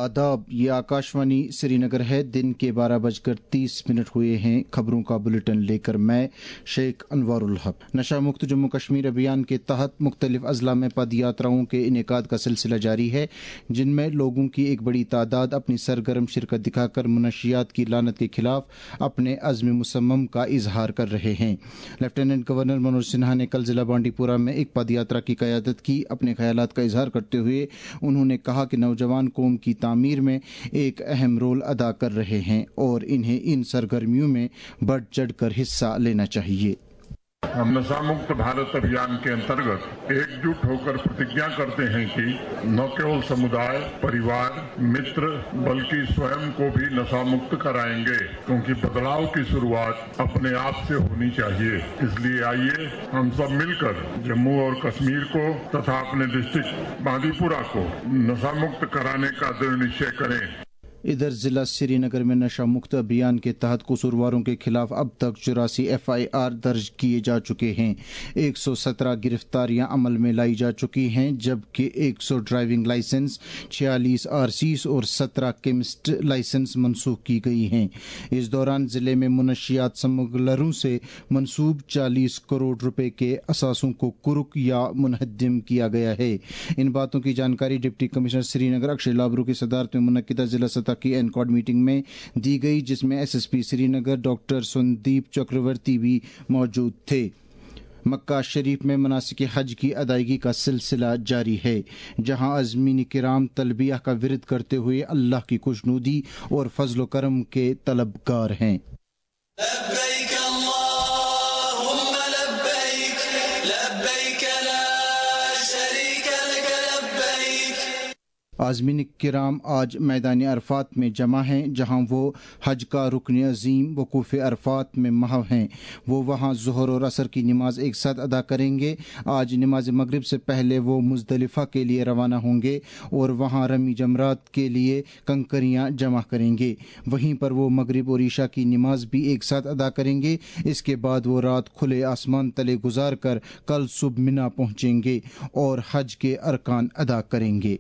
आदाब, ये आकाशवाणी श्री नगर है। दिन के 12:30 हुए हैं। खबरों का बुलेटिन लेकर मैं शेख अनवारुल हक। नशा मुक्त जम्मू कश्मीर अभियान के तहत मुख्तलिफ अजला में पद यात्राओं के इनेकाद का सिलसिला जारी है, जिनमें लोगों की एक बड़ी तादाद अपनी सरगर्म शिरकत दिखाकर मुनशियात की लानत के खिलाफ अपने अज़्म मुसम्मम का इजहार कर रहे हैं। लेफ्टिनेंट गवर्नर मनोज सिन्हा ने कल जिला बांडीपुरा में एक पद यात्रा की क़यादत की। अपने ख्यालात का इजहार करते हुए उन्होंने कहा कि नौजवान कौम की तामीर में एक अहम रोल अदा कर रहे हैं और इन्हें इन सरगर्मियों में बढ़ चढ़ कर हिस्सा लेना चाहिए। हम नशा मुक्त भारत अभियान के अंतर्गत एकजुट होकर प्रतिज्ञा करते हैं कि न केवल समुदाय, परिवार, मित्र बल्कि स्वयं को भी नशा मुक्त कराएंगे, क्योंकि बदलाव की शुरुआत अपने आप से होनी चाहिए। इसलिए आइए हम सब मिलकर जम्मू और कश्मीर को तथा अपने डिस्ट्रिक्ट बांदीपुरा को नशा मुक्त कराने का दृढ़ निश्चय करें। इधर जिला श्रीनगर में नशा मुक्त अभियान के तहत कसूरवारों के खिलाफ अब तक 84 FIR दर्ज किए जा चुके हैं। 117 गिरफ्तारियां अमल में लाई जा चुकी हैं, जबकि 100 ड्राइविंग लाइसेंस, 46 RCs और 17 केमिस्ट लाइसेंस मनसूख की गई हैं। इस दौरान जिले में मुनशियात स्मगलरों से मनसूब 40 करोड़ रुपए के असासों को कुर्क या मुनहद्दिम किया गया है। इन बातों की जानकारी डिप्टी कमिश्नर श्रीनगर अक्षय लाबरू की सदारत में मुनक्किदा जिला सतह की एनकॉड मीटिंग में दी गई, जिसमें SSP श्रीनगर डॉक्टर संदीप चक्रवर्ती भी मौजूद थे। मक्का शरीफ में मनासिक हज की अदायगी का सिलसिला जारी है, जहां अज़मीन किराम तलबिया का विरद करते हुए अल्लाह की खुशनुदी और फजल करम के तलबगार हैं। आज़मीन किराम आज मैदान अरफात में जमा हैं, जहां वो हज का रुकन अजीम वकूफ़ अरफात में महव हैं। वो वहां ज़ुहर और असर की नमाज एक साथ अदा करेंगे। आज नमाज मगरिब से पहले वो मुज़दलिफ़ा के लिए रवाना होंगे और वहां रमी जमरात के लिए कंकरियां जमा करेंगे। वहीं पर वो मगरिब और ईशा की नमाज भी एक साथ अदा करेंगे। इसके बाद वो रात खुले आसमान तले गुजार कर कल सुबह मिना पहुंचेंगे और हज के अरकान अदा करेंगे।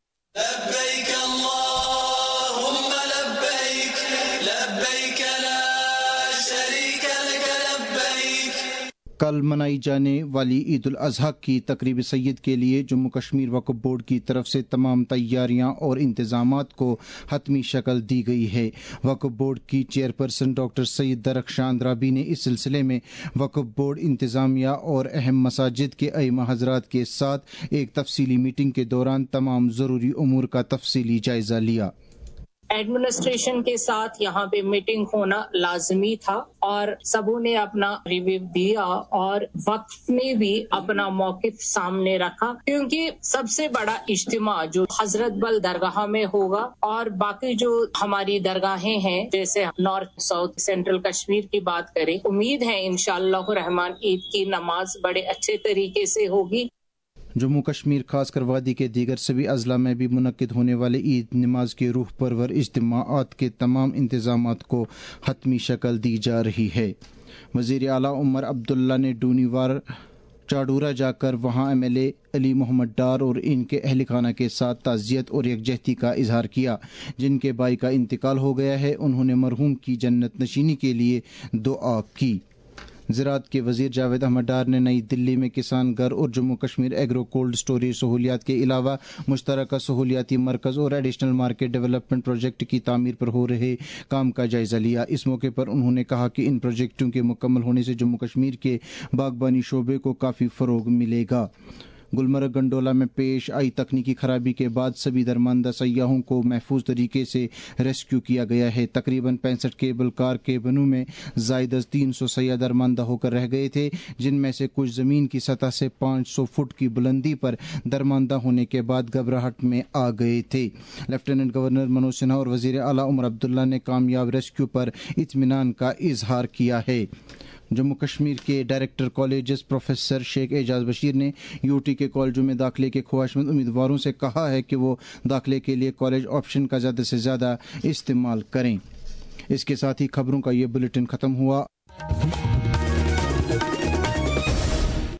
कल मनाई जाने वाली ईद उल अज़हा की तकरीब सैयद के लिए जम्मू कश्मीर वक्फ बोर्ड की तरफ से तमाम तैयारियां और इंतजामात को हतमी शक्ल दी गई है। वक्फ बोर्ड की चेयरपर्सन डॉक्टर सईद दरख्शान राबी ने इस सिलसिले में वक्फ बोर्ड इंतजामिया और अहम मसाजिद के अइमा हजरात के साथ एक तफसीली मीटिंग के दौरान तमाम ज़रूरी उमूर का तफसीली जायजा लिया। एडमिनिस्ट्रेशन के साथ यहाँ पे मीटिंग होना लाजमी था और सबों ने अपना रिव्यू दिया और वक्फ ने भी अपना मौकिफ सामने रखा, क्योंकि सबसे बड़ा इज्तिमा जो हजरत बल दरगाह में होगा और बाकी जो हमारी दरगाहें हैं, जैसे नॉर्थ साउथ सेंट्रल कश्मीर की बात करें, उम्मीद है इंशाअल्लाह रहमान ईद की नमाज बड़े अच्छे तरीके से होगी। जम्मू कश्मीर खासकर वादी के दीगर सभी अजला में भी मुनक्किद होने वाले ईद नमाज के रूह परवर इज्तिमाआत के तमाम इंतजामात को हतमी शक्ल दी जा रही है। वज़ीर आला उमर अब्दुल्ला ने डूनीवार चाडूरा जाकर वहां MLA अली मोहम्मद डार और इनके अहल खाना के साथ ताज़ियत और यकजहती का इजहार किया, जिनके भाई का इंतकाल हो गया है। उन्होंने मरहूम की जन्नत नशीनी के लिए दुआ की। ज़राअत के वज़ीर जावेद अहमद डार ने नई दिल्ली में किसान घर और Jammu Kashmir agro cold storage सहूलियात के अलावा मुश्तरका सहूलियाती मरकज़ और एडिशनल मार्केट डेवलपमेंट प्रोजेक्ट की तामीर पर हो रहे काम का जायज़ा लिया। इस मौके पर उन्होंने कहा कि इन प्रोजेक्टों के मुकम्मल होने से जम्मू कश्मीर के बागबानी शोबे को काफ़ी फ़रोग मिलेगा। गुलमर्ग गंडोला में पेश आई तकनीकी खराबी के बाद सभी दरमानदा सयाहों को महफूज तरीके से रेस्क्यू किया गया है। तकरीबन 65 केबल कार केबनों में ज़ायद 300 सयाह दरमानदा होकर रह गए थे, जिनमें से कुछ ज़मीन की सतह से 500 फुट की बुलंदी पर दरमानदा होने के बाद घबराहट में आ गए थे। लेफ्टिनेंट गवर्नर मनोज सिन्हा और वज़ीर आला उमर अब्दुल्ला ने कामयाब रेस्क्यू पर इत्मीनान का इजहार किया है। जम्मू कश्मीर के director colleges professor Sheikh Ejaz Bashir ने UT के कॉलेजों में दाखिले के ख्वाहिशमंद उम्मीदवारों से कहा है कि वो दाखिले के लिए कॉलेज ऑप्शन का ज़्यादा से ज़्यादा इस्तेमाल करें। इसके साथ ही खबरों का ये बुलेटिन ख़त्म हुआ।